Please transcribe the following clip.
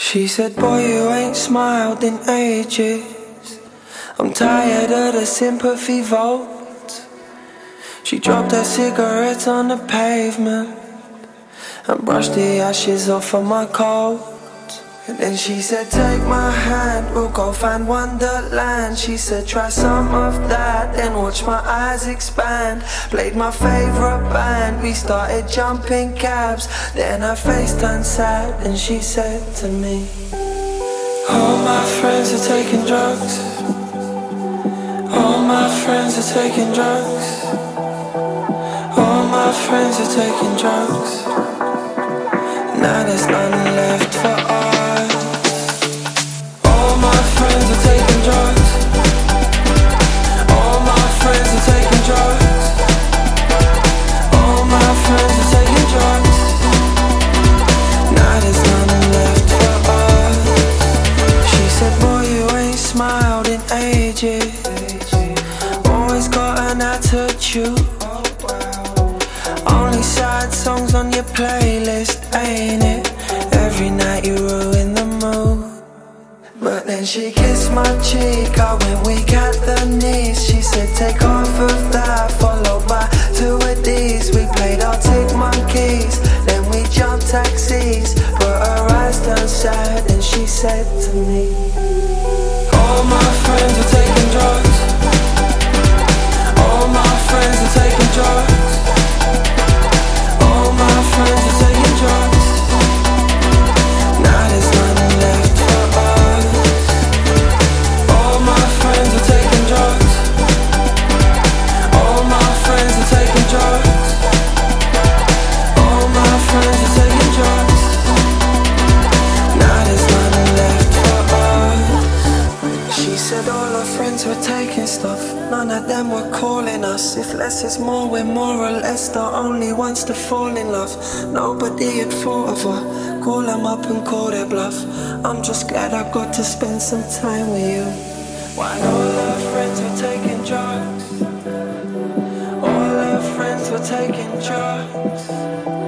She said, boy, you ain't smiled in ages. I'm tired of the sympathy vote. She dropped her cigarettes on the pavement and brushed the ashes off of my coat. And then she said, take my hand, we'll go find Wonderland. She said, try some of that, then watch my eyes expand. Played my favorite band, we started jumping cabs. Then her face turned sad and she said to me, all my friends are taking drugs. All my friends are taking drugs. All my friends are taking drugs. Now there's none left for us. All my friends are taking drugs. All my friends are taking drugs. All my friends are taking drugs. Now there's none left for us. She said, boy, you ain't smiled in ages. Always got an attitude. Only sad songs on your playlist, ain't it? Every night you ruin the mood. But then she kissed my cheek, I went weak at the knees. She said, take off of that, followed by two of these. We played Arctic Monkeys, then we jumped taxis. But her eyes turned sad and she said to me, all my friends are taking drugs. All my friends are taking drugs. All my friends are taking drugs. Now there's none left for us. All my friends are taking drugs. All my friends are taking drugs. All my friends are taking drugs. Now there's none left for us. She said all her friends were taking stuff. None of them were calling us. If less is more, we're more or less the only ones to fall in love. Nobody had thought of her. Call them up and call their bluff. I'm just glad I got to spend some time with you. While all her friends were taking drugs. All her friends were taking drugs.